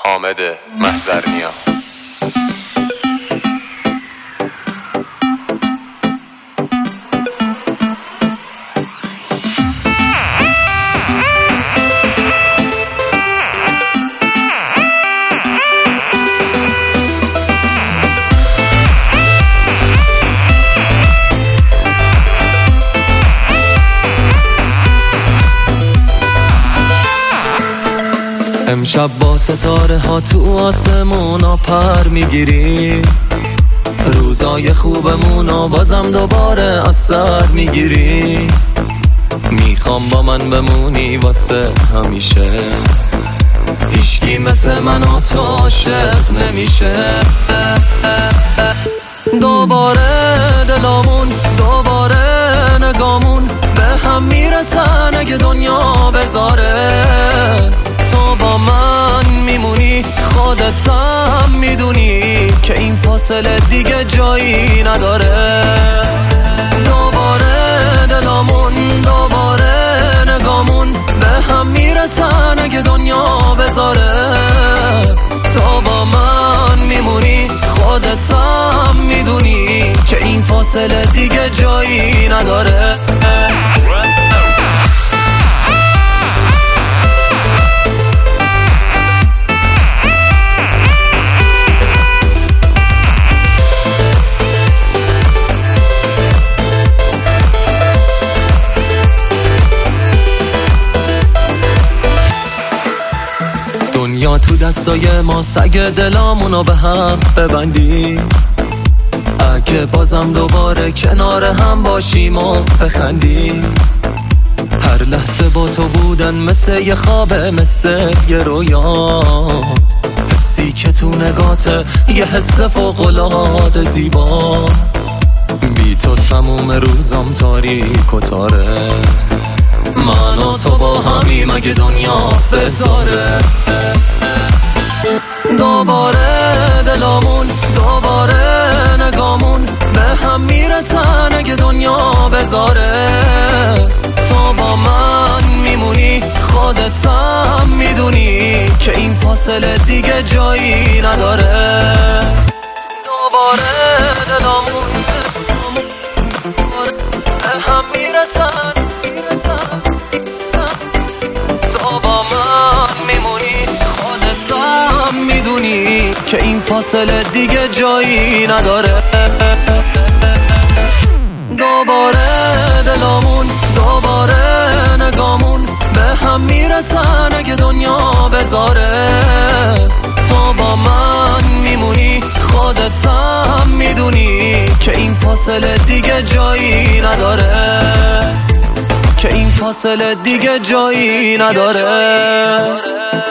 حامد محضرنیا. امشب با ستاره ها تو آسمونا پر میگیری، روزای خوبمونو بازم دوباره از سر میگیری. میخوام با من بمونی واسه همیشه، هیچکی مثل من و تو عاشق نمیشه. دوباره دلامون، دوباره نگامون به هم میرسن اگه دنیا بذاره. تو با من میمونی، خودت هم میدونی که این فاصله دیگه جایی نداره. دوباره دلامون، دوباره نگامون به هم میرسن اگه دنیا بذاره. تو با من میمونی، خودت هم میدونی که این فاصله دیگه جایی نداره. دنیا تو دستای ما، سگ دلامونو به هم ببندی. اگه بازم دوباره کنار هم باشیم و بخندی. هر لحظه با تو بودن مثل یه خوابه، مثل یه رویاست. حسی که تو نگاته یه حس فوق‌العاده زیباست. بی تو تموم روزم تاریک و تاره. من و تو با همیم اگه دنیا بذاره. دوباره دلامون، دوباره نگامون به هم میرسن اگه دنیا بذاره. تو با من میمونی، خودت هم میدونی که این فاصله دیگه جایی نداره. دوباره دلامون به هم میرسن، تو با من میمونی، خودت هم میدونی که این فاصله دیگه جایی نداره. دوباره دلامون، دوباره نگامون به هم میرسن اگه دنیا بذاره. تو با من میمونی، خودت هم میدونی که این فاصله دیگه جایی نداره. که این فاصله دیگه جایی نداره.